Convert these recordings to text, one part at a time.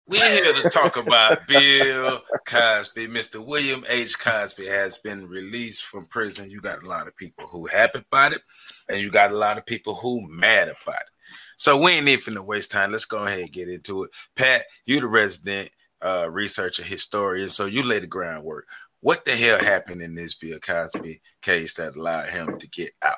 We're here to talk about Bill Cosby. Mr. William H. Cosby has been released from prison. You got a lot of people who happy about it, and you got a lot of people who mad about it. So we ain't even to waste time. Let's go ahead and get into it. Pat, you the resident researcher, historian, so you lay the groundwork. What the hell happened in this Bill Cosby case that allowed him to get out?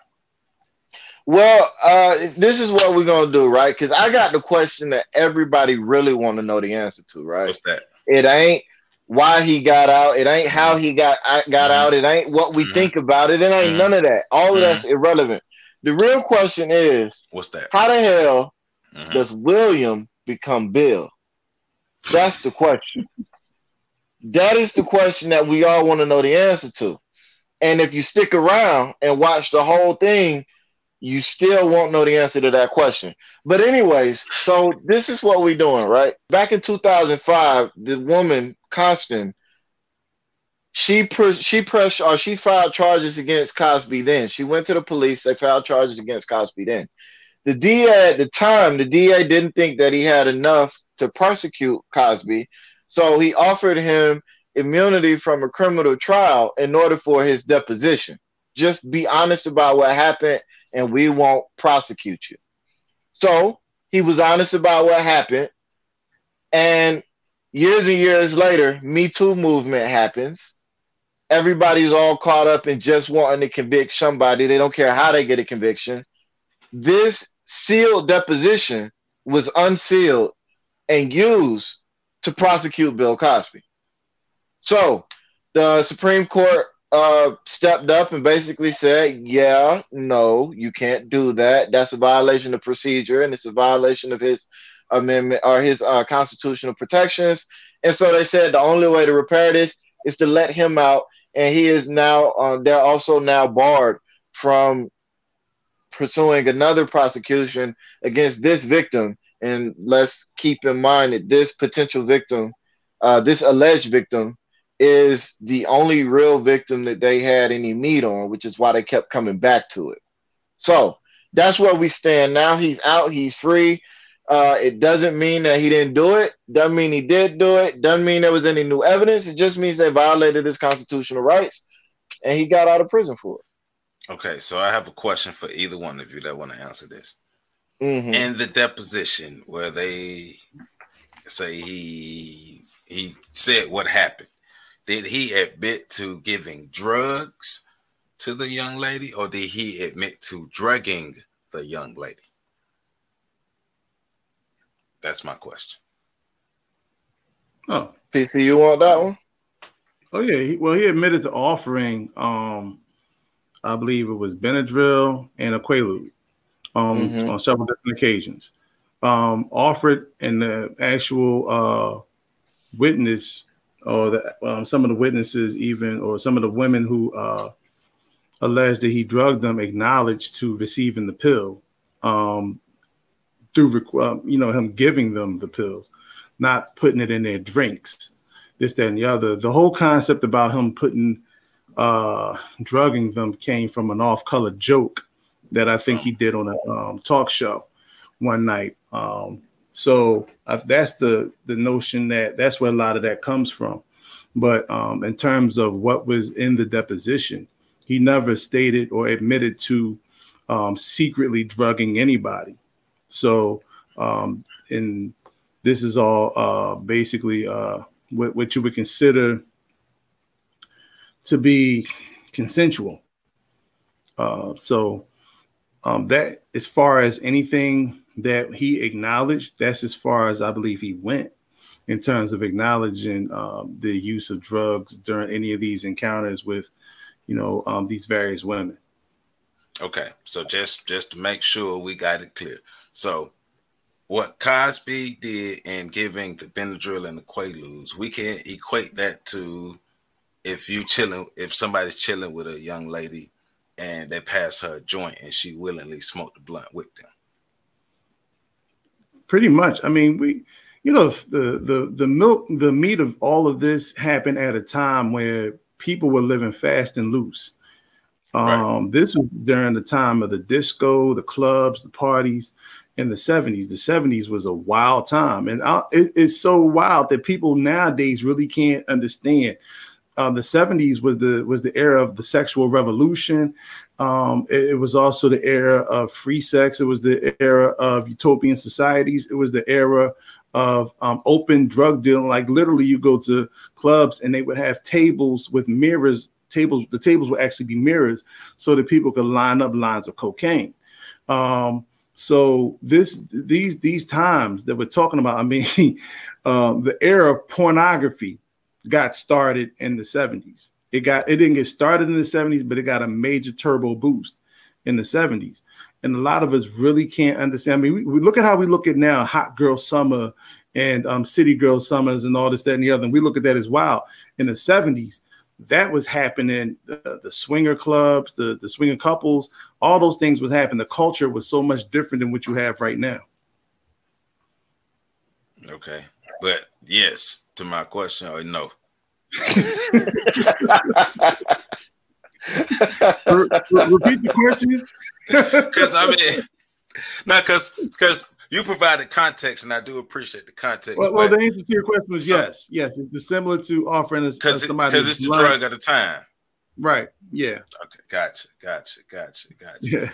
Well, this is what we're gonna do, right? Because I got the question that everybody really want to know the answer to, right? What's that? It ain't why he got out. It ain't how he got out. It ain't what we think about it. It ain't none of that. All of that's irrelevant. The real question is, what's that? How the hell does William become Bill? That's the question. That is the question that we all want to know the answer to. And if you stick around and watch the whole thing, you still won't know the answer to that question. But anyways, so this is what we're doing, right? Back in 2005, the woman, Constance, she filed charges against Cosby then. She went to the police. They filed charges against Cosby then. The DA at the time, the DA didn't think that he had enough to prosecute Cosby. So he offered him immunity from a criminal trial in order for his deposition. Just be honest about what happened and we won't prosecute you. So he was honest about what happened. And years later, Me Too movement happens. Everybody's all caught up in just wanting to convict somebody. They don't care how they get a conviction. This sealed deposition was unsealed and used to prosecute Bill Cosby. So the Supreme Court stepped up and basically said, yeah, no, you can't do that. That's a violation of procedure and it's a violation of his amendment or his constitutional protections. And so they said the only way to repair this is to let him out. And he is now, they're also now barred from pursuing another prosecution against this victim. And let's keep in mind that this potential victim, this alleged victim, is the only real victim that they had any meat on, which is why they kept coming back to it. So that's where we stand now. He's out. He's free. It doesn't mean that he didn't do it. Doesn't mean he did do it. Doesn't mean there was any new evidence. It just means they violated his constitutional rights, and he got out of prison for it. Okay, so I have a question for either one of you that want to answer this. In the deposition where they say he said what happened, did he admit to giving drugs to the young lady, or did he admit to drugging the young lady? That's my question. Oh, PC, you want that one? Oh yeah. He admitted to offering, I believe it was Benadryl and a Quaalude on several different occasions. Offered, and the actual witness, or some of the witnesses, even, or some of the women who alleged that he drugged them, acknowledged to receiving the pill. Through him giving them the pills, not putting it in their drinks, this, that, and the other. The whole concept about him drugging them came from an off-color joke that I think he did on a talk show one night. So that's the notion that's where a lot of that comes from. But in terms of what was in the deposition, he never stated or admitted to secretly drugging anybody. So, and this is all basically what you would consider to be consensual. So that, as far as anything that he acknowledged, that's as far as I believe he went in terms of acknowledging the use of drugs during any of these encounters with, these various women. Okay, so just to make sure we got it clear. So what Cosby did in giving the Benadryl and the Quaaludes, we can equate that to if somebody's chilling with a young lady and they pass her a joint and she willingly smoked the blunt with them. Pretty much. I mean, the meat of all of this happened at a time where people were living fast and loose. Right. This was during the time of the disco, the clubs, the parties, in the 70s. The 70s was a wild time, and it's so wild that people nowadays really can't understand. The 70s was the era of the sexual revolution. It was also the era of free sex. It was the era of utopian societies. It was the era of open drug dealing. Like literally, you go to clubs and they would have tables with mirrors. The tables would actually be mirrors so that people could line up lines of cocaine. So these times that we're talking about, I mean, the era of pornography got started in the 70s. It didn't get started in the 70s, but it got a major turbo boost in the 70s. And a lot of us really can't understand. I mean, we look at how we look at now Hot Girl Summer and City Girl Summers and all this, that, and the other. And we look at that as wild. In the 70s, that was happening. The swinger clubs, the swinger couples, all those things was happening. The culture was so much different than what you have right now. Okay. But yes, to my question, or no. Repeat the question. Because I mean, not because you provided context, and I do appreciate the context. Well, the answer to your question was yes. It's similar to offering us somebody because it's the drug at the time. Right. Yeah. Okay. Gotcha. Yeah.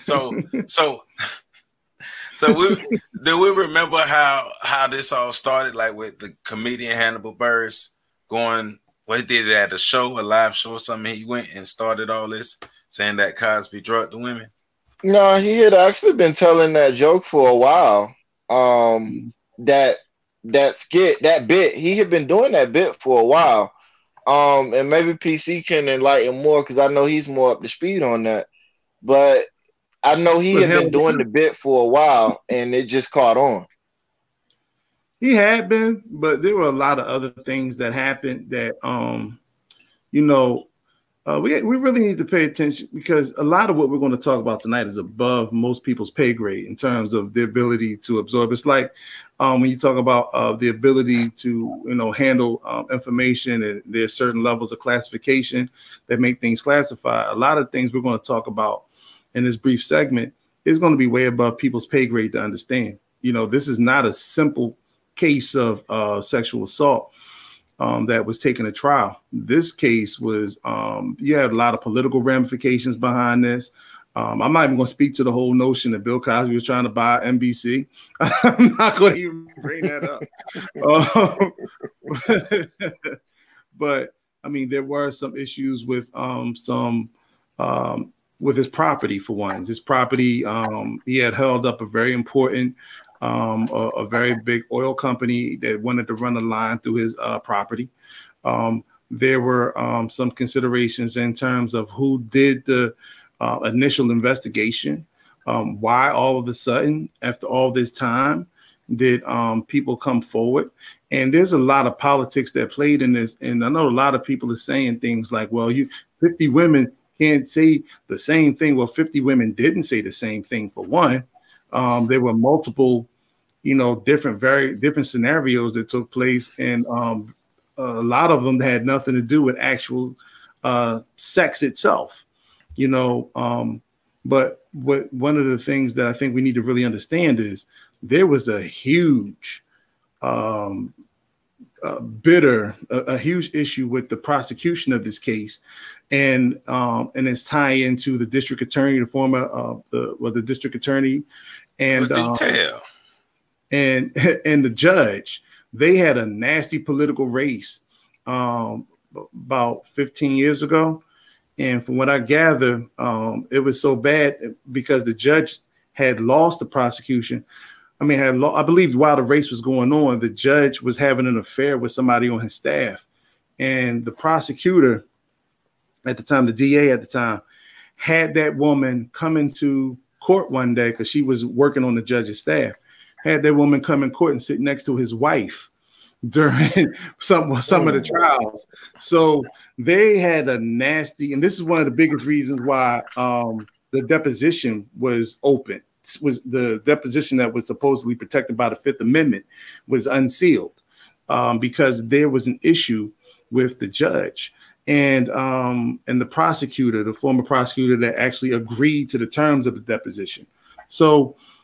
So do we remember how this all started? Like with the comedian Hannibal Buress going. Well, he did it at a show, a live show or something. He went and started all this, saying that Cosby drugged the women. No, he had actually been telling that joke for a while. That skit, that bit, he had been doing that bit for a while. And maybe PC can enlighten more because I know he's more up to speed on that. But I know he had been doing the bit for a while, and it just caught on. He had been, but there were a lot of other things that happened that, we really need to pay attention because a lot of what we're going to talk about tonight is above most people's pay grade in terms of the ability to absorb. It's like when you talk about the ability to, handle information, and there's certain levels of classification that make things classified. A lot of things we're going to talk about in this brief segment is going to be way above people's pay grade to understand. This is not a simple case of sexual assault that was taken to trial. This case was, you had a lot of political ramifications behind this. I'm not even going to speak to the whole notion that Bill Cosby was trying to buy NBC. I'm not going to even bring that up. But I mean, there were some issues with with his property. For one, his property, he had held up a very important a very big oil company that wanted to run a line through his property. There were some considerations in terms of who did the initial investigation. Why all of a sudden, after all this time, did people come forward? And there's a lot of politics that played in this. And I know a lot of people are saying things like, well, 50 women can't say the same thing. Well, 50 women didn't say the same thing, for one. There were multiple, very different scenarios that took place, and a lot of them had nothing to do with actual sex itself, But one of the things that I think we need to really understand is there was a huge, a huge issue with the prosecution of this case, and its tie into the district attorney, the district attorney, and and the judge. They had a nasty political race about 15 years ago, and from what I gather, it was so bad because the judge had lost the prosecution. I believe while the race was going on, the judge was having an affair with somebody on his staff, and the prosecutor at the time, the DA at the time, had that woman come into court one day because she was working on the judge's staff. Had that woman come in court and sit next to his wife during some of the trials. So they had a nasty, and this is one of the biggest reasons why the deposition was open. Was the deposition that was supposedly protected by the Fifth Amendment was unsealed because there was an issue with the judge and the prosecutor, the former prosecutor that actually agreed to the terms of the deposition. So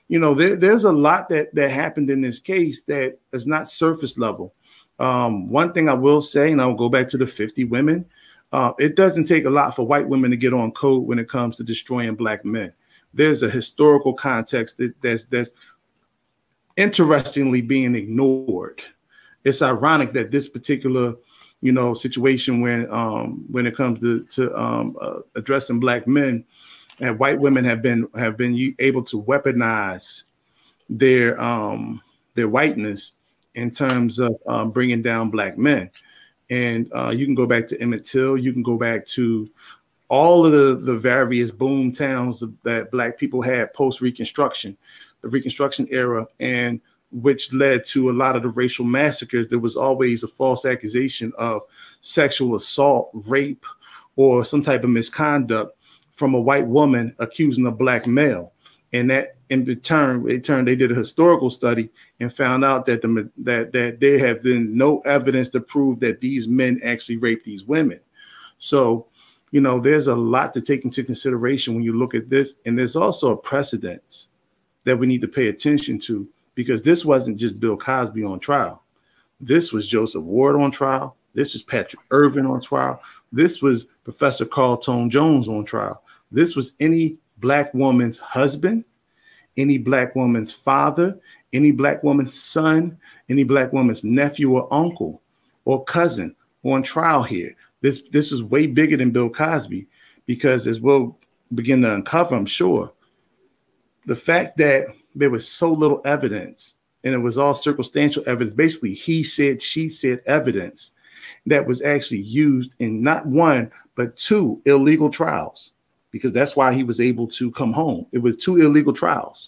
there's a lot that happened in this case that is not surface level. One thing I will say, and I'll go back to the 50 women, it doesn't take a lot for white women to get on code when it comes to destroying black men. There's a historical context that's interestingly being ignored. It's ironic that this particular, situation when it comes to addressing black men, and white women have been able to weaponize their whiteness in terms of bringing down black men. And you can go back to Emmett Till. You can go back to all of the various boom towns that black people had post-Reconstruction, the Reconstruction era, and which led to a lot of the racial massacres. There was always a false accusation of sexual assault, rape, or some type of misconduct from a white woman accusing a black male. And that in return, they did a historical study and found out that that there have been no evidence to prove that these men actually raped these women. So, there's a lot to take into consideration when you look at this. And there's also a precedent that we need to pay attention to, because this wasn't just Bill Cosby on trial. This was Joseph Ward on trial. This was Patrick Irvin on trial. This was Professor Carl Tone Jones on trial. This was any black woman's husband, any black woman's father, any black woman's son, any black woman's nephew or uncle or cousin on trial here. This is way bigger than Bill Cosby, because as we'll begin to uncover, I'm sure, the fact that there was so little evidence, and it was all circumstantial evidence, basically he said, she said evidence that was actually used in not one, but 2 illegal trials, because that's why he was able to come home. It was 2 illegal trials.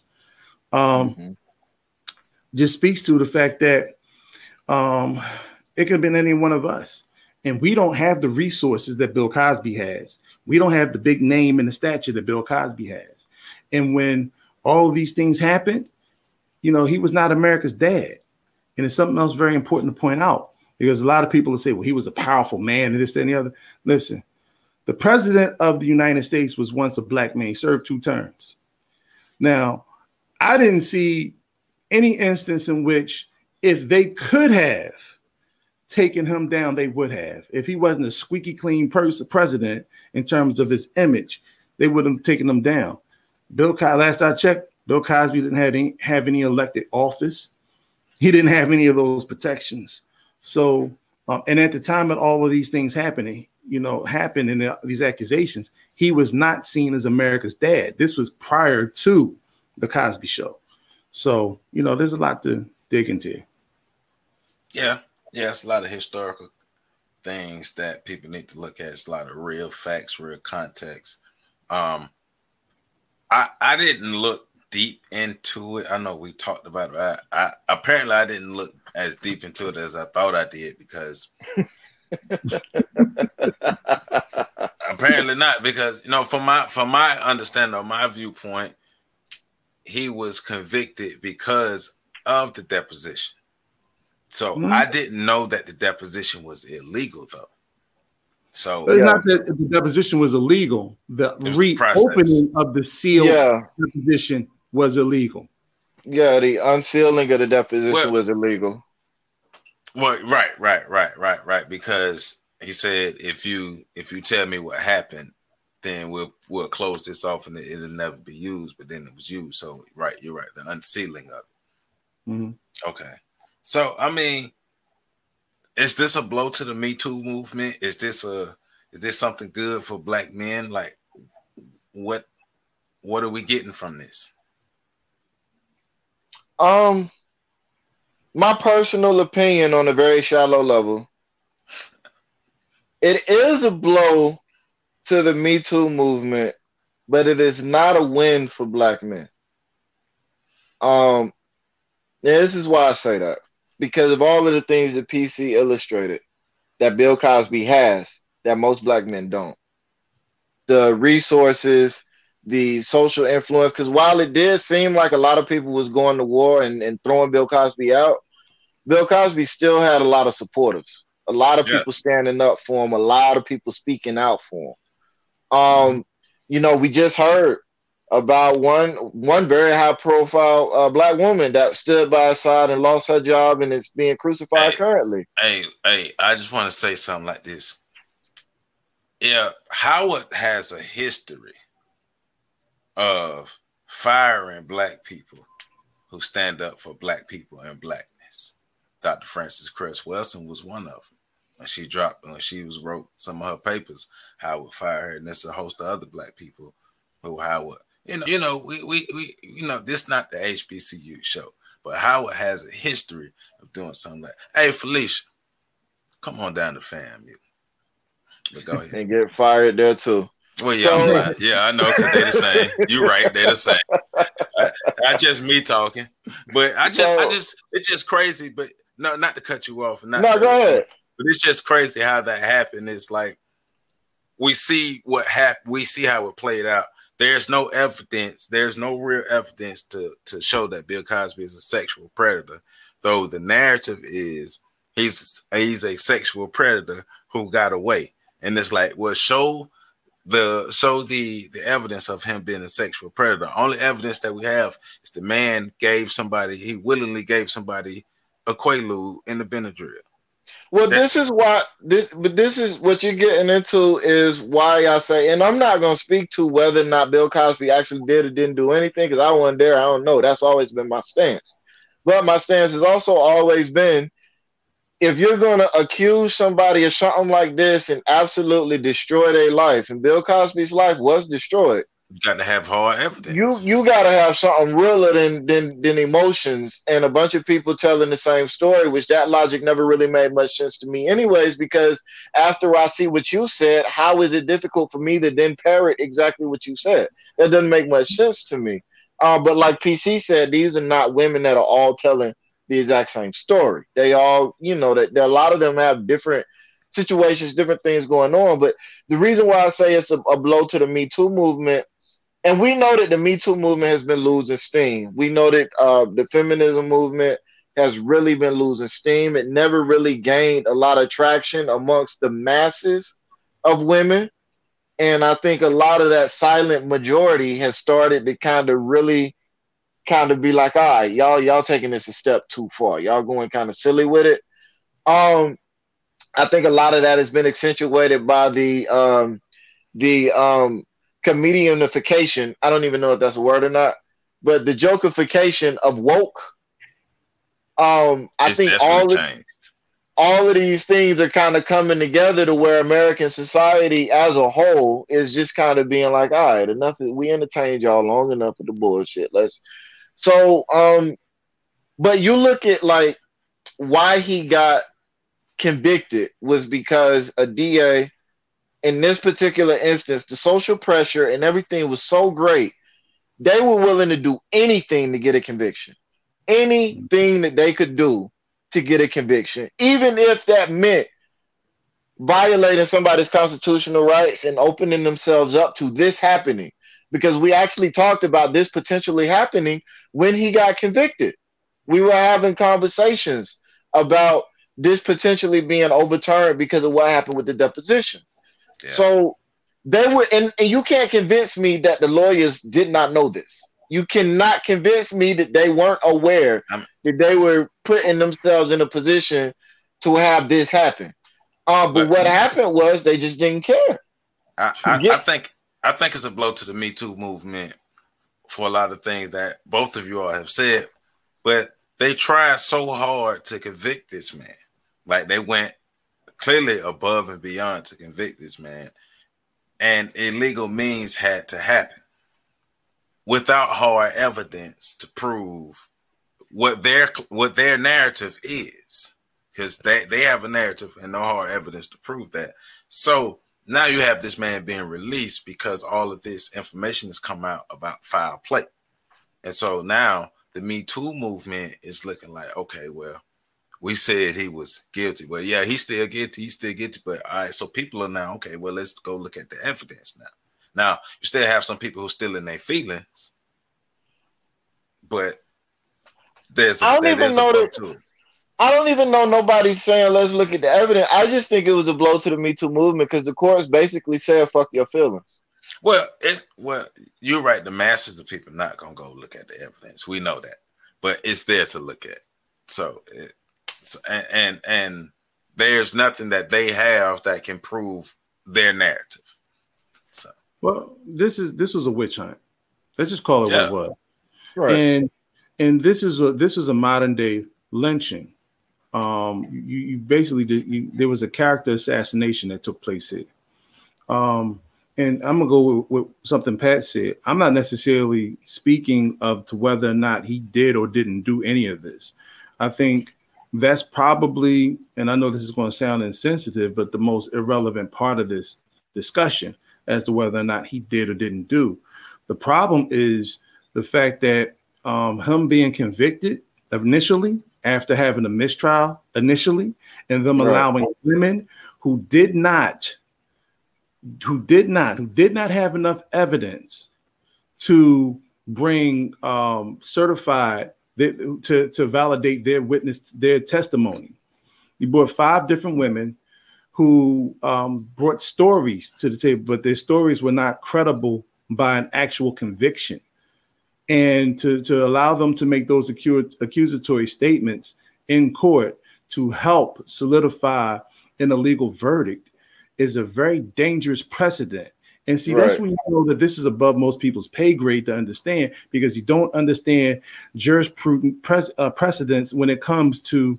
Just speaks to the fact that it could have been any one of us. And we don't have the resources that Bill Cosby has. We don't have the big name and the stature that Bill Cosby has. And when all of these things happened, he was not America's dad. And it's something else very important to point out, because a lot of people will say, well, he was a powerful man and this, that, and the other. Listen, the president of the United States was once a black man. He served 2 terms. Now, I didn't see any instance in which, if they could have taken him down, they would have. If he wasn't a squeaky clean president in terms of his image, they would have taken him down. Last I checked, Bill Cosby didn't have any elected office. He didn't have any of those protections. So, and at the time of all of these things happened in these accusations, he was not seen as America's dad. This was prior to the Cosby Show. So, there's a lot to dig into. Yeah, it's a lot of historical things that people need to look at. It's a lot of real facts, real context. I didn't look deep into it. I know we talked about it. Apparently I didn't look as deep into it as I thought I did, because apparently not, because from my understanding or my viewpoint, he was convicted because of the deposition. So I didn't know that the deposition was illegal, though. So it's not that the deposition was illegal. The reopening of the sealed deposition was illegal. Yeah, the unsealing of the deposition was illegal. Well, right. Because he said, if you tell me what happened, then we'll close this off and it'll never be used. But then it was used. So you're right. The unsealing of it. Mm-hmm. Okay. So I mean, is this a blow to the Me Too movement? Is this something good for black men? Like, what are we getting from this? My personal opinion, on a very shallow level, it is a blow to the Me Too movement, but it is not a win for black men. This is why I say that, because of all of the things that PC illustrated that Bill Cosby has that most black men don't. The resources, the social influence, because while it did seem like a lot of people was going to war and throwing Bill Cosby out, Bill Cosby still had a lot of supporters, a lot of people standing up for him, a lot of people speaking out for him. We just heard about one very high profile black woman that stood by his side and lost her job and is being crucified currently. Hey, I just want to say something like this. Yeah, Howard has a history of firing black people who stand up for black people and blackness. Dr. Frances Cress Welsing was one of them. When she wrote some of her papers, Howard fired her, and there's a host of other black people who Howard, we this not the HBCU show, but Howard has a history of doing something like, hey, Felicia, come on down to FAMU. But go ahead. And get fired there too. Well, yeah, I know, because they're the same. You're right, they're the same. I just me talking, but it's just crazy. But no, not to cut you off. Go ahead. But it's just crazy how that happened. It's like we see what happened. We see how it played out. There's no evidence. There's no real evidence to show that Bill Cosby is a sexual predator. Though the narrative is he's a sexual predator who got away. And it's like, well, show the evidence of him being a sexual predator. Only evidence that we have is the man he willingly gave somebody a Quaalude in the Benadryl. Well, this is what you're getting into is why I say, and I'm not going to speak to whether or not Bill Cosby actually did or didn't do anything because I wasn't there. I don't know. That's always been my stance. But my stance has also always been, if you're going to accuse somebody of something like this and absolutely destroy their life, and Bill Cosby's life was destroyed, you got to have hard evidence. You got to have something realer than emotions and a bunch of people telling the same story, which that logic never really made much sense to me anyways, because after I see what you said, how is it difficult for me to then parrot exactly what you said? That doesn't make much sense to me. But like PC said, these are not women that are all telling the exact same story. They all, that a lot of them have different situations, different things going on. But the reason why I say it's a blow to the Me Too movement, and we know that the Me Too movement has been losing steam. We know that the feminism movement has really been losing steam. It never really gained a lot of traction amongst the masses of women. And I think a lot of that silent majority has started to kind of be like, all right, y'all taking this a step too far. Y'all going kind of silly with it. I think a lot of that has been accentuated by the comedianification. I don't even know if that's a word or not, but the jokification of woke. I think all of these things are kind of coming together to where American society as a whole is just kind of being like, all right, enough. We entertained y'all long enough with the bullshit. But you look at like why he got convicted was because a DA in this particular instance, the social pressure and everything was so great, they were willing to do anything to get a conviction, anything that they could do to get a conviction, even if that meant violating somebody's constitutional rights and opening themselves up to this happening. Because we actually talked about this potentially happening when he got convicted. We were having conversations about this potentially being overturned because of what happened with the deposition. Yeah. So they were, and you can't convince me that the lawyers did not know this. You cannot convince me that they weren't aware that they were putting themselves in a position to have this happen. But what happened was they just didn't care. I think it's a blow to the Me Too movement for a lot of things that both of you all have said, but they tried so hard to convict this man. Like they went clearly above and beyond to convict this man, and illegal means had to happen without hard evidence to prove what their narrative is, because they have a narrative and no hard evidence to prove that. So now you have this man being released because all of this information has come out about foul play. And so now the Me Too movement is looking like, okay, well, we said he was guilty. Well, yeah, he's still guilty. But all right, so people are now, okay, well, let's go look at the evidence now. Now, you still have some people who are still in their feelings, but I don't even know nobody's saying let's look at the evidence. I just think it was a blow to the Me Too movement because the courts basically said fuck your feelings. Well, you're right. The masses of people not gonna go look at the evidence. We know that, but it's there to look at. And there's nothing that they have that can prove their narrative. So, well, this was a witch hunt. Let's just call it what it was. Right. And this is a modern day lynching. You basically there was a character assassination that took place here. And I'm gonna go with something Pat said. I'm not necessarily speaking of to whether or not he did or didn't do any of this. I think that's probably, and I know this is going to sound insensitive, but the most irrelevant part of this discussion as to whether or not he did or didn't do. The problem is the fact that him being convicted initially after having a mistrial initially, and them allowing women who did not have enough evidence to bring certified to validate their testimony. You brought 5 different women who brought stories to the table, but their stories were not credible by an actual conviction. And to allow them to make those accusatory statements in court to help solidify an illegal verdict is a very dangerous precedent. And see, that's when you know that this is above most people's pay grade to understand, because you don't understand jurisprudent precedents when it comes to,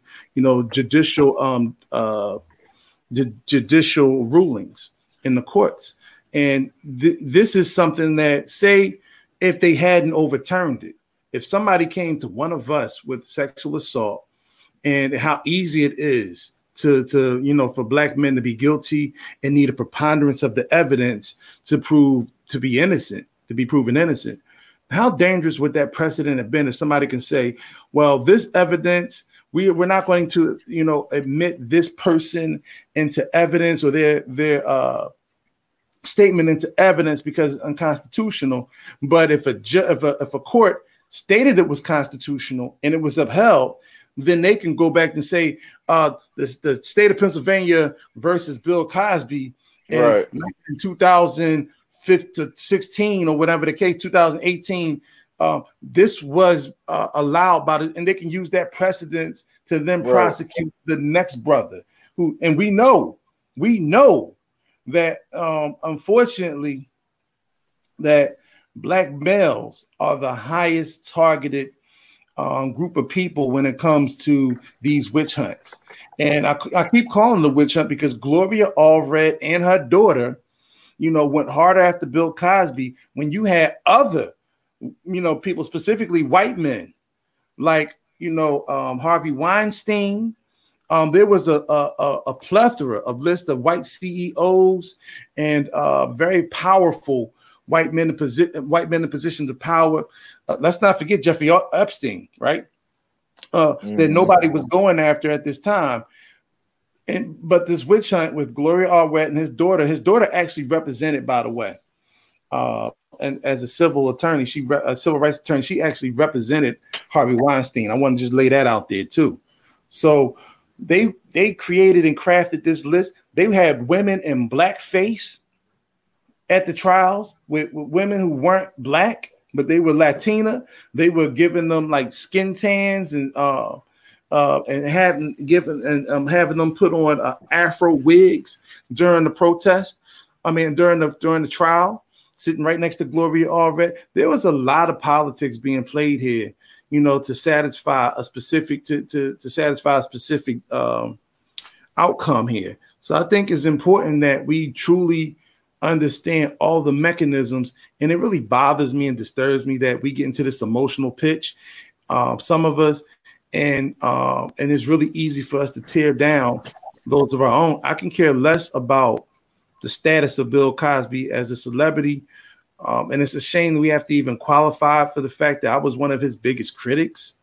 judicial rulings in the courts. And this is something that, say, if they hadn't overturned it, if somebody came to one of us with sexual assault, and how easy it is to for Black men to be guilty and need a preponderance of the evidence to be proven innocent. How dangerous would that precedent have been if somebody can say, well, this evidence, we're not going to, admit this person into evidence, or their statement into evidence because it's unconstitutional. But if a court stated it was constitutional and it was upheld, then they can go back and say the state of Pennsylvania versus Bill Cosby in 2016 or whatever the case, 2018. This was allowed by and they can use that precedence to then prosecute the next brother and we know that unfortunately that Black males are the highest targeted group of people when it comes to these witch hunts. And I keep calling it a witch hunt because Gloria Allred and her daughter, went harder after Bill Cosby when you had other, people, specifically white men, like, Harvey Weinstein. There was a plethora of list of white CEOs and very powerful white men in positions of power. Let's not forget Jeffrey Epstein, right? That nobody was going after at this time. But this witch hunt with Gloria Allred and his daughter actually represented, by the way, and as a civil attorney, a civil rights attorney, she actually represented Harvey Weinstein. I want to just lay that out there too. So they created and crafted this list. They had women in blackface at the trials with women who weren't Black, but they were Latina. They were giving them like skin tans and having them put on Afro wigs during the protest. During the trial, sitting right next to Gloria Allred. There was a lot of politics being played here, to satisfy a specific outcome here. So I think it's important that we truly understand all the mechanisms, and it really bothers me and disturbs me that we get into this emotional pitch, some of us, and it's really easy for us to tear down those of our own. I can care less about the status of Bill Cosby as a celebrity, and it's a shame that we have to even qualify for the fact that I was one of his biggest critics,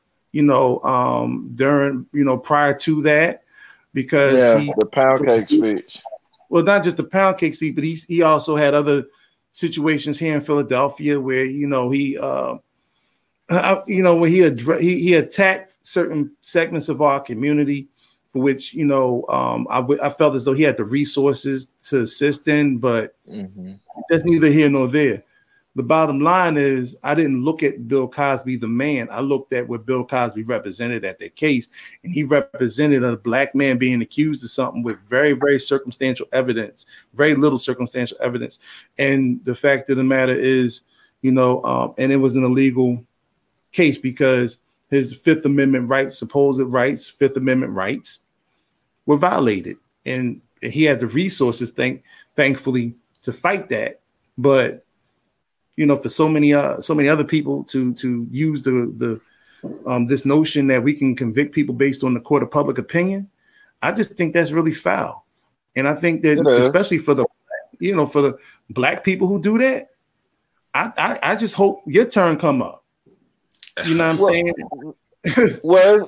during prior to that, because the pound cake speech. Well, not just the pound cake speech, but he also had other situations here in Philadelphia where he attacked certain segments of our community for which, I felt as though he had the resources to assist in, but that's neither here nor there. The bottom line is I didn't look at Bill Cosby, the man. I looked at what Bill Cosby represented at that case, and he represented a black man being accused of something with very, very circumstantial evidence, very little circumstantial evidence. And the fact of the matter is, and it was an illegal case because his Fifth Amendment rights, supposed rights, Fifth Amendment rights were violated. And he had the resources, thankfully, to fight that. But for so many other people to use the this notion that we can convict people based on the court of public opinion, I just think that's really foul. And I think that especially for the black people who do that, I just hope your turn come up. You know what I'm saying? Well,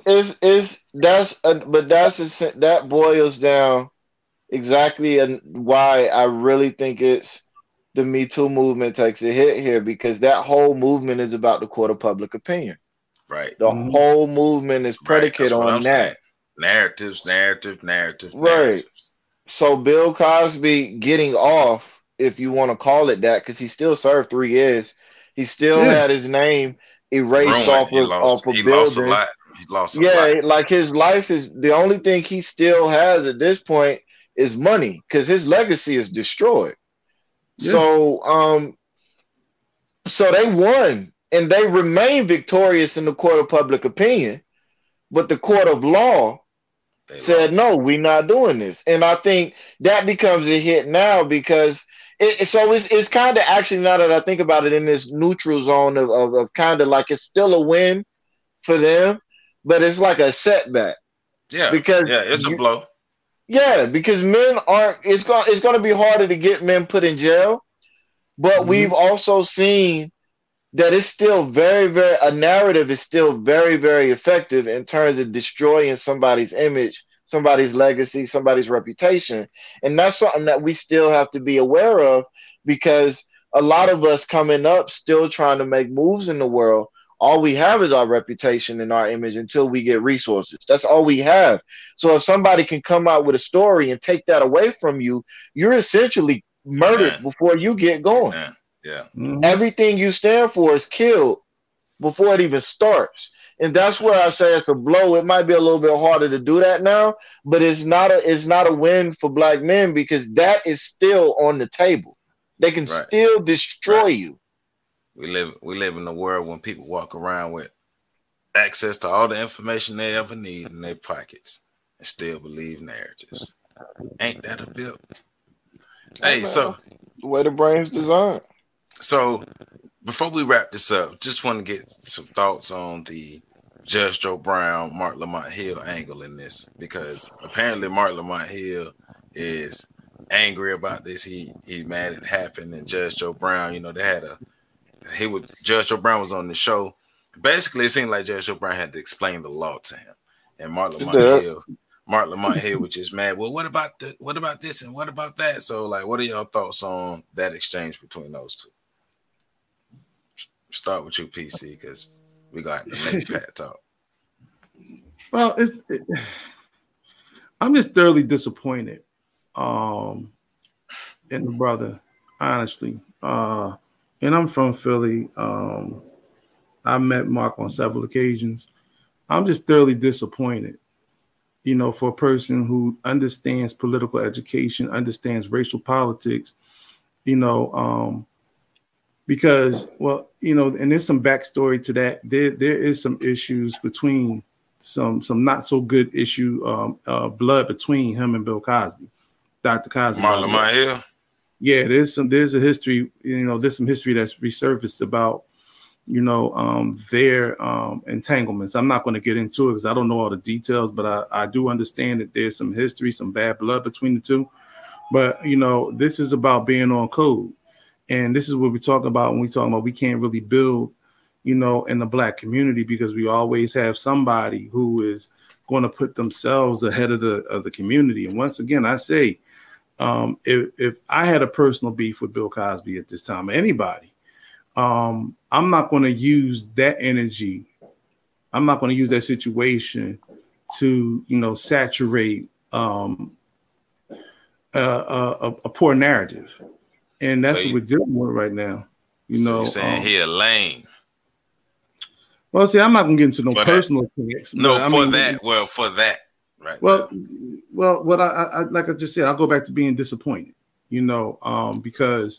that boils down exactly and why I really think it's the Me Too movement takes a hit here, because that whole movement is about the court of public opinion. Right. The whole movement is predicated on that. Narratives. Right. So Bill Cosby getting off, if you want to call it that, because he still served 3 years. He still had his name erased off of he lost a lot. He lost a lot. Like his life is the only thing he still has at this point is money, because his legacy is destroyed. Yeah. So they won and they remain victorious in the court of public opinion, but the court of law said, no, we're not doing this. And I think that becomes a hit now, because it's kind of actually, now that I think about it, in this neutral zone of kind of like it's still a win for them, but it's like a setback. Yeah, because it's a blow. Yeah, because men aren't. It's going to be harder to get men put in jail, but we've also seen that it's still very, very. A narrative is still very, very effective in terms of destroying somebody's image, somebody's legacy, somebody's reputation, and that's something that we still have to be aware of, because a lot of us coming up still trying to make moves in the world. All we have is our reputation and our image until we get resources. That's all we have. So if somebody can come out with a story and take that away from you, you're essentially murdered before you get going. Yeah. Everything you stand for is killed before it even starts. And that's where I say it's a blow. It might be a little bit harder to do that now, but it's not a win for black men, because that is still on the table. They can still destroy you. We live in a world when people walk around with access to all the information they ever need in their pockets and still believe narratives. Ain't that a bit? Hey, so the way the brain's designed. So before we wrap this up, just want to get some thoughts on the Judge Joe Brown, Marc Lamont Hill angle in this, because apparently Marc Lamont Hill is angry about this. He mad it happened, and Judge Joe Brown, Judge Joe Brown was on the show. Basically, it seemed like Judge Joe Brown had to explain the law to him, and Marc Lamont Hill was just mad. Well, what about this and what about that? So, like, what are y'all thoughts on that exchange between those two? Start with you, PC, because we got to make Pat talk. Well, I'm just thoroughly disappointed in the brother, honestly. And I'm from Philly. I met Mark on several occasions. I'm just thoroughly disappointed, for a person who understands political education, understands racial politics, because, and there's some backstory to that. There is some issues between some not so good blood between him and Bill Cosby, Dr. Cosby. Marc Lamont Hill. Yeah, there's a history, there's some history that's resurfaced about, their entanglements. I'm not going to get into it because I don't know all the details, but I do understand that there's some history, some bad blood between the two. But, this is about being on code. And this is what we talk about when we talk about we can't really build, in the black community, because we always have somebody who is going to put themselves ahead of the community. And once again, I say, if I had a personal beef with Bill Cosby at this time, or anybody, I'm not going to use that energy. I'm not going to use that situation to, saturate a poor narrative, and that's what we're dealing with right now. You're saying he a lame. Well, see, I'm not gonna get into no personal things. No, for that, right? Well, what I like I just said, I'll go back to being disappointed. Because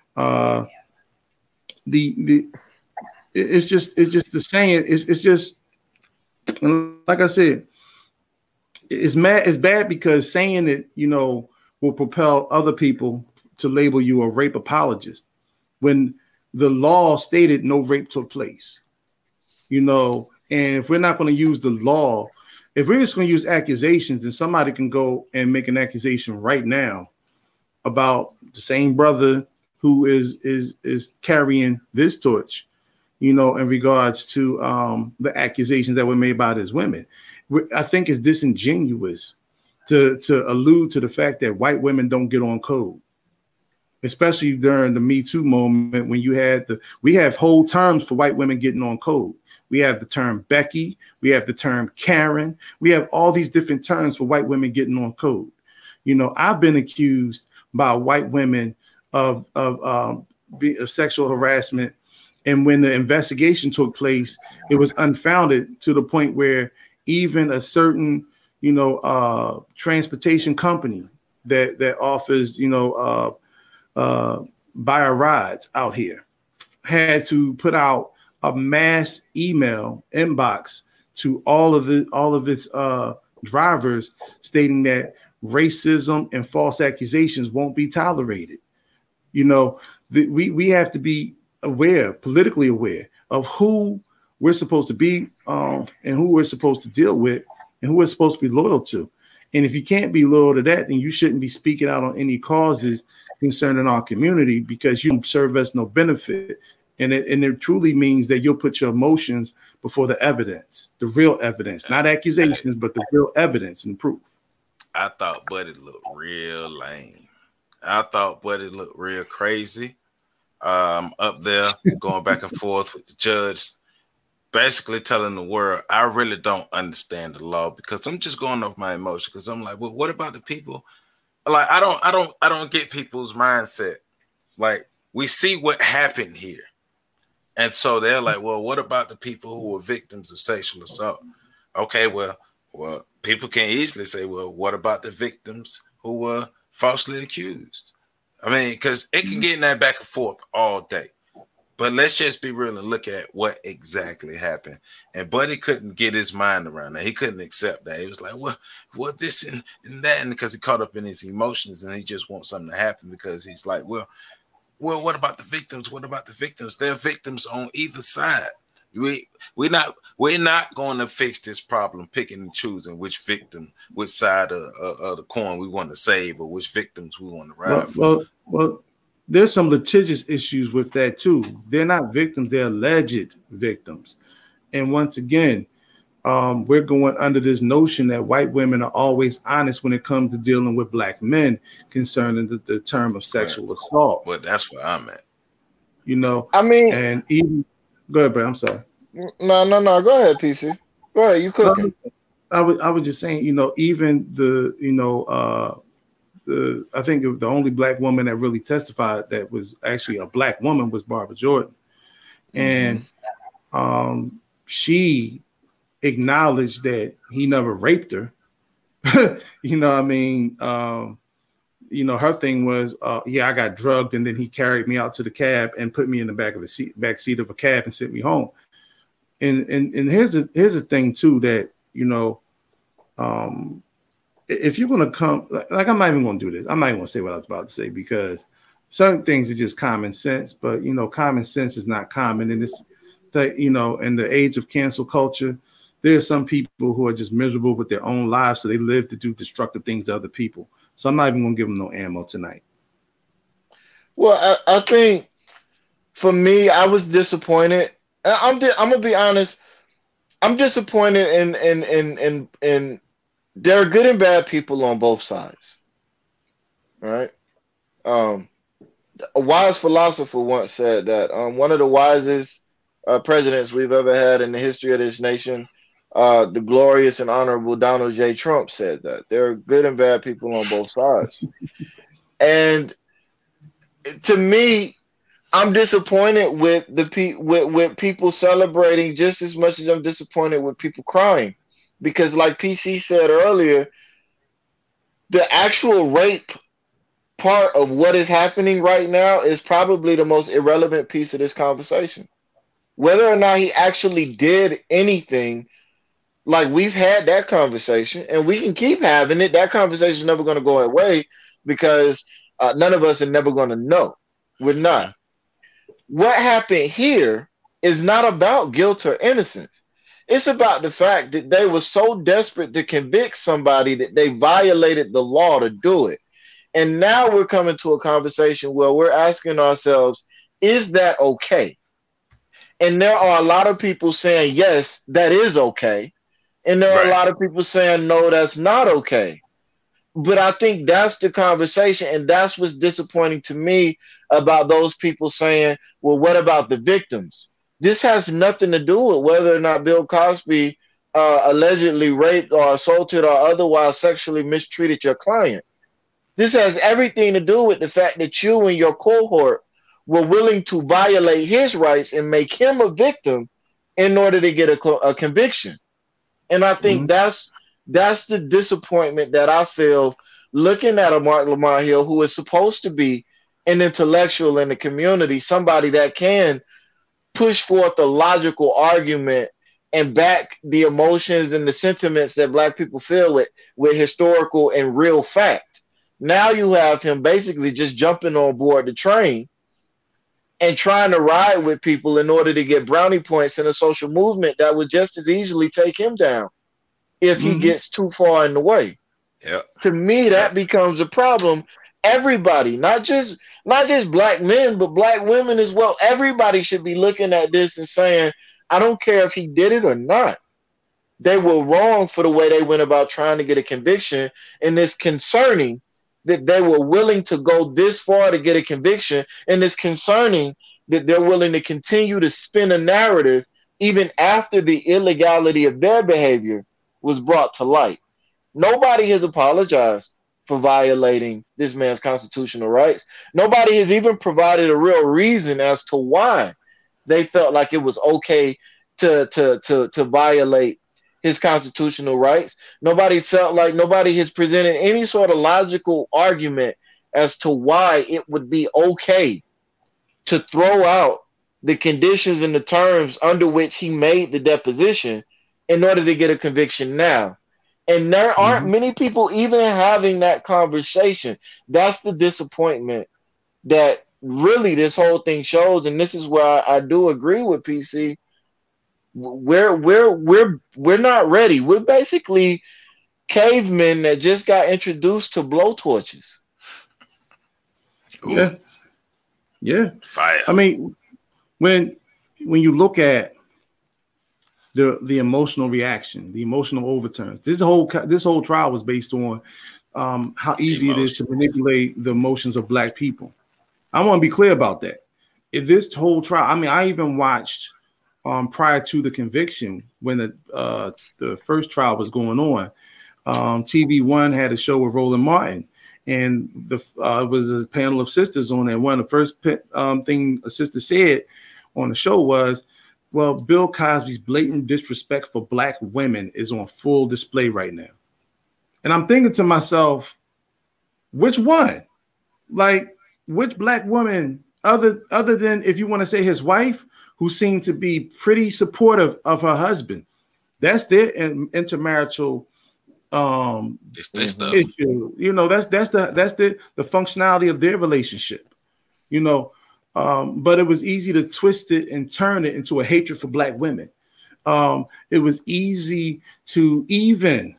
it's just the saying. It's just like I said, it's bad because saying it, will propel other people to label you a rape apologist when the law stated no rape took place. And if we're not going to use the law, if we're just going to use accusations, then somebody can go and make an accusation right now about the same brother who is carrying this torch, in regards to the accusations that were made by these women. I think it's disingenuous to allude to the fact that white women don't get on code, especially during the Me Too moment when we have whole terms for white women getting on code. We have the term Becky. We have the term Karen. We have all these different terms for white women getting on code. I've been accused by white women of sexual harassment. And when the investigation took place, it was unfounded to the point where even a certain, transportation company that offers, buyer rides out here had to put out a mass email inbox to all of its drivers stating that racism and false accusations won't be tolerated. We have to be politically aware of who we're supposed to be and who we're supposed to deal with and who we're supposed to be loyal to. And if you can't be loyal to that, then you shouldn't be speaking out on any causes concerning our community because you serve us no benefit. And it truly means that you'll put your emotions before the evidence, the real evidence, not accusations, but the real evidence and proof. I thought Buddy looked real lame. I thought Buddy looked real crazy. Up there going back and forth with the judge, basically telling the world, I really don't understand the law because I'm just going off my emotion. Because I'm like, well, what about the people? Like, I don't get people's mindset. Like, we see what happened here. And so they're like, well, what about the people who were victims of sexual assault? Okay, well, people can easily say, well, what about the victims who were falsely accused? I mean, because it can get in that back and forth all day. But let's just be real and look at what exactly happened. And Buddy couldn't get his mind around that. He couldn't accept that. He was like, well, this and that. And because he caught up in his emotions and he just wants something to happen because he's like, well, what about the victims? What about the victims? There are victims on either side. We're not going to fix this problem picking and choosing which side of the coin we want to save or which victims we want to ride for. Well, there's some litigious issues with that too. They're not victims; they're alleged victims. And once again, we're going under this notion that white women are always honest when it comes to dealing with black men concerning the term of sexual assault. Well, that's where I'm at. I mean, and even go ahead, Brad. I'm sorry. No. Go ahead, PC. Go ahead. You cooking? I was just saying, even I think the only black woman that really testified that was actually a black woman was Barbara Jordan, and she acknowledged that he never raped her. Her thing was, I got drugged and then he carried me out to the cab and put me in the back seat of a cab and sent me home. And here's the thing too, that, if you're going to come, like, I'm not even going to do this. I'm not even going to say what I was about to say because certain things are just common sense, but, common sense is not common in this, in the age of cancel culture. There are some people who are just miserable with their own lives, so they live to do destructive things to other people. So I'm not even going to give them no ammo tonight. Well, I think for me, I was disappointed. I'm going to be honest. I'm disappointed in there are good and bad people on both sides. All right. A wise philosopher once said that one of the wisest presidents we've ever had in the history of this nation the glorious and honorable Donald J. Trump said that there are good and bad people on both sides. And to me, I'm disappointed with with people celebrating just as much as I'm disappointed with people crying, because, like PC said earlier, the actual rape part of what is happening right now is probably the most irrelevant piece of this conversation. Whether or not he actually did anything, like, we've had that conversation and we can keep having it. That conversation is never going to go away because none of us are never going to know. We're not. What happened here is not about guilt or innocence. It's about the fact that they were so desperate to convict somebody that they violated the law to do it. And now we're coming to a conversation where we're asking ourselves, is that okay? And there are a lot of people saying, yes, that is okay. And there are a lot of people saying, no, that's not okay. But I think that's the conversation, and that's what's disappointing to me about those people saying, well, what about the victims? This has nothing to do with whether or not Bill Cosby allegedly raped or assaulted or otherwise sexually mistreated your client. This has everything to do with the fact that you and your cohort were willing to violate his rights and make him a victim in order to get a conviction. And I think that's the disappointment that I feel looking at a Marc Lamont Hill, who is supposed to be an intellectual in the community, somebody that can push forth a logical argument and back the emotions and the sentiments that Black people feel with historical and real fact. Now you have him basically just jumping on board the train and trying to ride with people in order to get brownie points in a social movement that would just as easily take him down if he gets too far in the way. Yeah. To me, that becomes a problem. Everybody, not just Black men, but Black women as well. Everybody should be looking at this and saying, I don't care if he did it or not. They were wrong for the way they went about trying to get a conviction, and it's concerning that they were willing to go this far to get a conviction, and it's concerning that they're willing to continue to spin a narrative even after the illegality of their behavior was brought to light. Nobody has apologized for violating this man's constitutional rights. Nobody has even provided a real reason as to why they felt like it was okay to violate his constitutional rights. Nobody has presented any sort of logical argument as to why it would be okay to throw out the conditions and the terms under which he made the deposition in order to get a conviction now. And there aren't many people even having that conversation. That's the disappointment that really this whole thing shows. And this is where I do agree with PC. We're not ready. We're basically cavemen that just got introduced to blowtorches. Yeah. Fire. I mean, when you look at the emotional reaction, the emotional overturns, this whole trial was based on how easy it is to manipulate the emotions of Black people. I want to be clear about that. If this whole trial, I mean, I even watched prior to the conviction when the first trial was going on. TV One had a show with Roland Martin, and it was a panel of sisters on there. One of the first thing a sister said on the show was, well, Bill Cosby's blatant disrespect for Black women is on full display right now. And I'm thinking to myself, which one? Like, which Black woman, other than, if you want to say, his wife, who seemed to be pretty supportive of her husband? That's their intermarital issue. You know, that's the functionality of their relationship. You know, but it was easy to twist it and turn it into a hatred for Black women. It was easy to even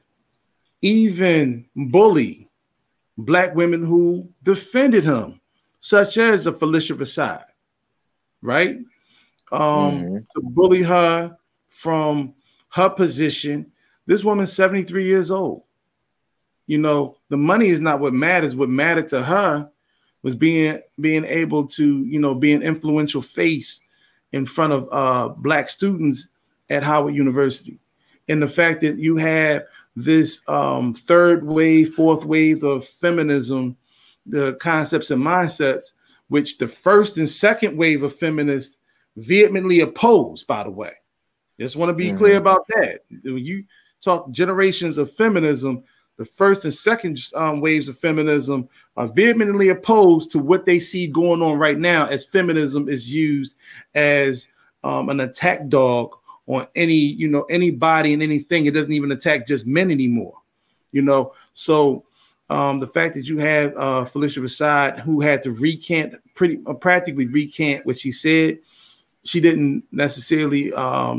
bully Black women who defended him, such as a Felicia Rashad, right? To bully her from her position. This woman's 73 years old. You know, the money is not what matters. What mattered to her was being able to, you know, be an influential face in front of Black students at Howard University. And the fact that you have this third wave, fourth wave of feminism, the concepts and mindsets, which the first and second wave of feminists vehemently oppose, by the way. Just want to be clear about that. When you talk generations of feminism, the first and second waves of feminism are vehemently opposed to what they see going on right now, as feminism is used as an attack dog on anybody and anything. It doesn't even attack just men anymore, So the fact that you have Phylicia Rashad, who had to practically recant what she said, she didn't necessarily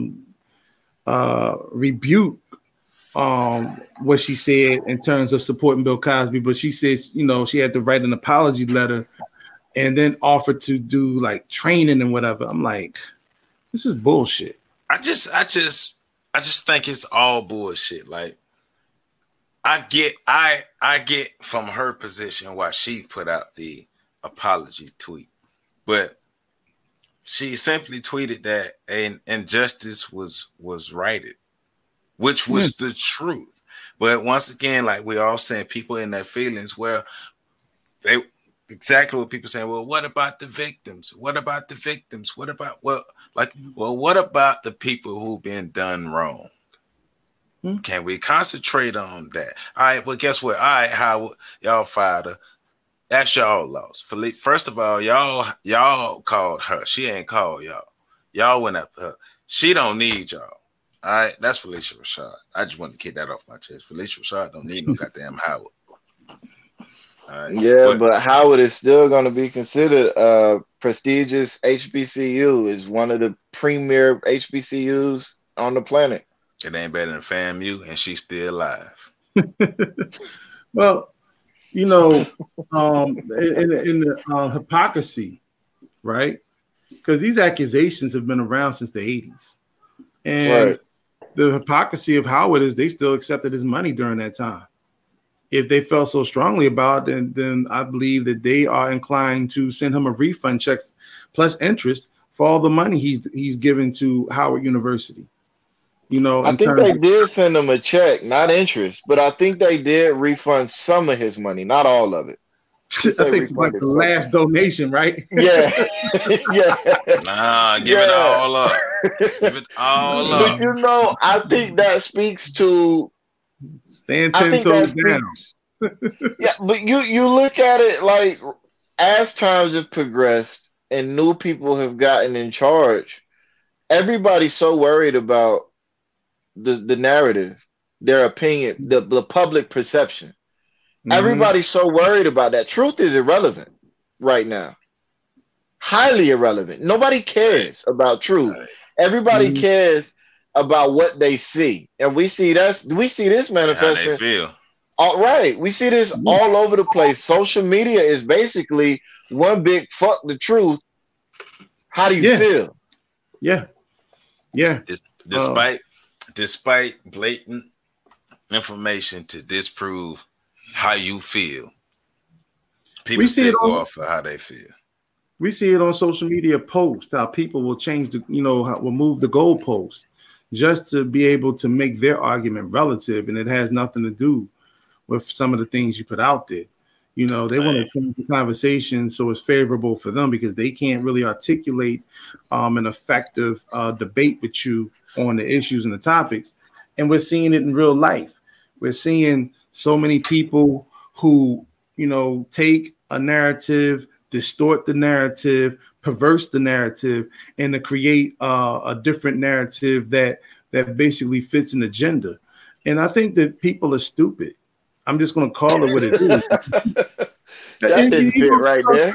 rebuke what she said in terms of supporting Bill Cosby, but she says, she had to write an apology letter and then offer to do like training and whatever. I'm like, this is bullshit. I just think it's all bullshit. Like, I get from her position why she put out the apology tweet, but she simply tweeted that an injustice was righted, which was the truth. But once again, like we all saying, people in their feelings, well, they exactly what people saying. Well, what about the victims? What about the victims? What about what about the people who've been done wrong? Can we concentrate on that? All right, well, guess what? All right, how y'all fired her? That's y'all loss. First of all, y'all called her. She ain't called y'all. Y'all went after her. She don't need y'all. All right, that's Phylicia Rashad. I just wanted to get that off my chest. Phylicia Rashad don't need no goddamn Howard. Right. Yeah, but Howard is still going to be considered a prestigious HBCU. Is one of the premier HBCUs on the planet. It ain't better than FAMU, and she's still alive. Well, in the hypocrisy, right? Because these accusations have been around since the 80s. And the hypocrisy of Howard is they still accepted his money during that time. If they felt so strongly about it, then I believe that they are inclined to send him a refund check plus interest for all the money he's given to Howard University. I think they did send him a check, not interest, but I think they did refund some of his money, not all of it. I think like the last donation, right? Yeah. Yeah. Nah, give it all up. Give it all up. But I think that speaks to stand 10 toes down. Yeah, but you look at it like as times have progressed and new people have gotten in charge, everybody's so worried about the narrative, their opinion, the public perception. Everybody's so worried about that. Truth is irrelevant right now. Highly irrelevant. Nobody cares about truth. Everybody cares about what they see. And we see this manifesting. How they feel. All right. We see this all over the place. Social media is basically one big fuck the truth. How do you feel? Yeah. Yeah. Despite blatant information to disprove how you feel, people still go off of how they feel. We see it on social media posts, how people will change will move the goalposts just to be able to make their argument relative, and it has nothing to do with some of the things you put out there. They want to change the conversation so it's favorable for them because they can't really articulate an effective debate with you on the issues and the topics. And we're seeing it in real life. We're seeing so many people who, take a narrative, distort the narrative, perverse the narrative, and to create a different narrative that basically fits an agenda. And I think that people are stupid. I'm just going to call it what it is. That didn't fit right there.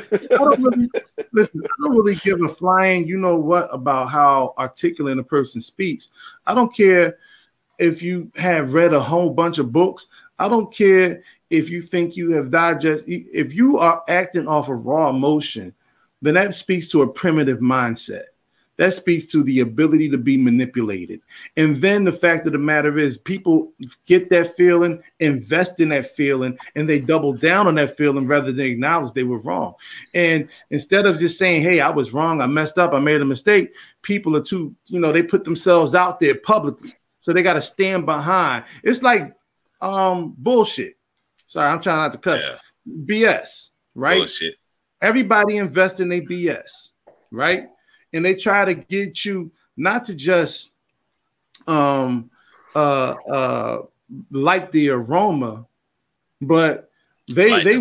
I don't really give a flying about how articulate a person speaks. I don't care if you have read a whole bunch of books. I don't care if you think you have digested. If you are acting off of raw emotion, then that speaks to a primitive mindset. That speaks to the ability to be manipulated. And then the fact of the matter is people get that feeling, invest in that feeling, and they double down on that feeling rather than acknowledge they were wrong. And instead of just saying, hey, I was wrong, I messed up, I made a mistake, people are they put themselves out there publicly. So they got to stand behind. It's like bullshit. Sorry, I'm trying not to cuss. Yeah. BS, right? Bullshit. Everybody invest in their BS, right? And they try to get you not to just like the aroma, but they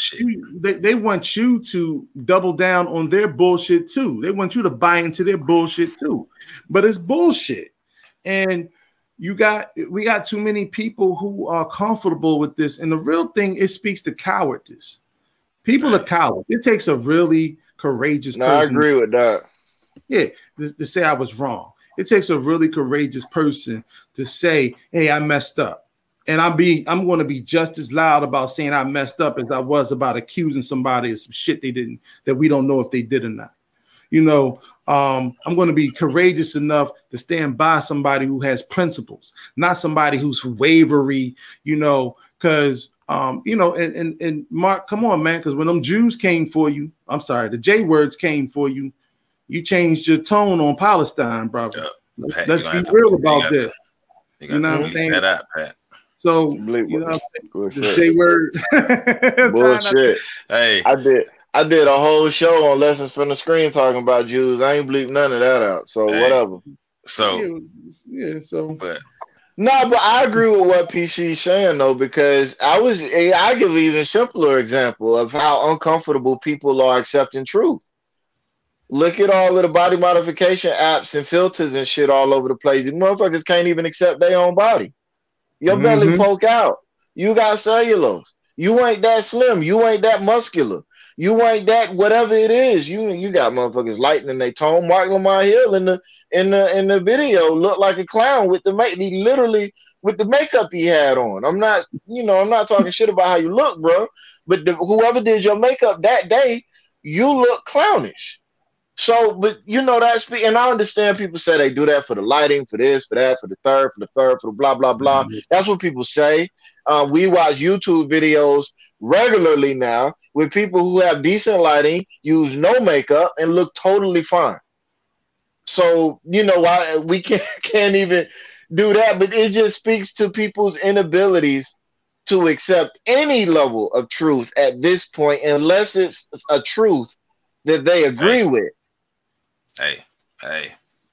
want you to double down on their bullshit too. They want you to buy into their bullshit too. But it's bullshit. And we got too many people who are comfortable with this. And the real thing, it speaks to cowardice. People are cowards. It takes a really courageous person. I agree with that. Yeah, to say I was wrong. It takes a really courageous person to say, hey, I messed up. And I'm going to be just as loud about saying I messed up as I was about accusing somebody of some shit that we don't know if they did or not. You know, I'm going to be courageous enough to stand by somebody who has principles, not somebody who's wavery, you know, because, you know, and Mark, come on, man, because when them Jews came for you, I'm sorry, the J words came for you, you changed your tone on Palestine, brother. Let's be real about this. You know what I'm saying? So, you know, the J word. Bullshit. Hey, I did a whole show on Lessons from the Screen talking about Jews. I ain't bleep none of that out. So whatever. So but I agree with what PC's saying though, because I give an even simpler example of how uncomfortable people are accepting truth. Look at all of the body modification apps and filters and shit all over the place. These motherfuckers can't even accept their own body. Your belly poke out. You got cellulose. You ain't that slim. You ain't that muscular. You ain't that whatever it is. You got motherfuckers lightening their tone. Mark Lamar Hill in the video looked like a clown with he literally with the makeup he had on. I'm not talking shit about how you look, bro. But whoever did your makeup that day, you look clownish. So, but you know that's and I understand people say they do that for the lighting, for this, for that, for the third, for the blah blah blah. Mm-hmm. That's what people say. We watch YouTube videos regularly now with people who have decent lighting, use no makeup, and look totally fine. So you know why we can't even do that, but it just speaks to people's inabilities to accept any level of truth at this point, unless it's a truth that they agree with. Hey,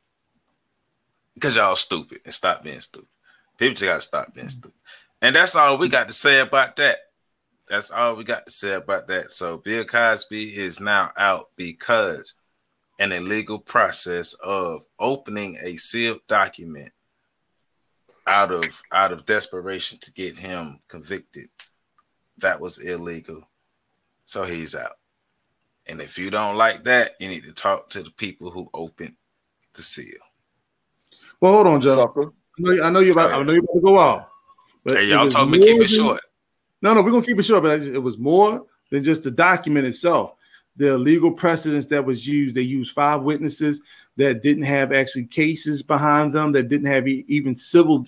because y'all stupid and stop being stupid. People just got to stop being stupid. And that's all we got to say about that. That's all we got to say about that. So Bill Cosby is now out because an illegal process of opening a sealed document out of desperation to get him convicted. That was illegal. So he's out. And if you don't like that, you need to talk to the people who opened the seal. Well, hold on, Joe. I know you're about to go off. But hey, y'all told me keep it short. No, we're gonna keep it short. But it was more than just the document itself. The legal precedents that was used. They used 5 witnesses that didn't have actually cases behind them. That didn't have even civil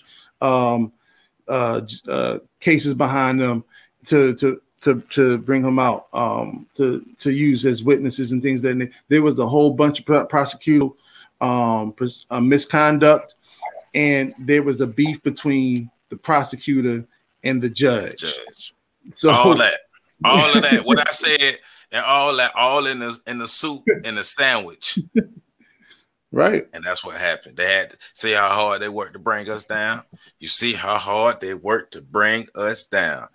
cases behind them to bring him out, to use as witnesses and things. That there was a whole bunch of prosecutorial misconduct, and there was a beef between the prosecutor and the judge. So all of that, what I said, and all that, all in the soup and the sandwich. Right. And that's what happened. They had to see how hard they worked to bring us down. You see how hard they worked to bring us down.